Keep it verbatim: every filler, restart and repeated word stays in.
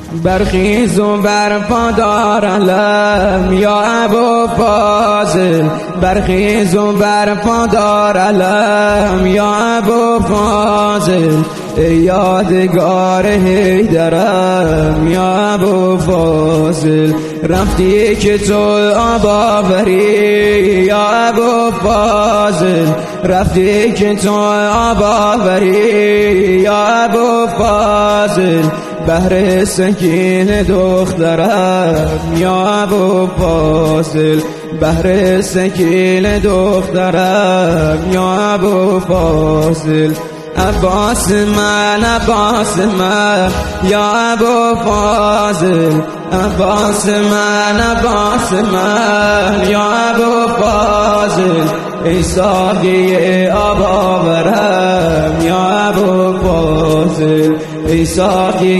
برخیز و برپا دار علم یا ابو فاضل، برخیز و برپا دار علم یا ابو فاضل، یادگار حیدرم یا ابو فاضل. رفتی که تو آب آوری یا ابو فاضل، رفتی که تو آب آوری یا ابو فاضل، بهر سکین دخترم یا ابو فاضل، بهر سکین دخترم یا ابو فاضل. عباس من عباس من یا ابو فاضل، عباس من عباس من یا ابو فاضل، ای ساقی آب آورم یا ابو فاضل، ای ساقی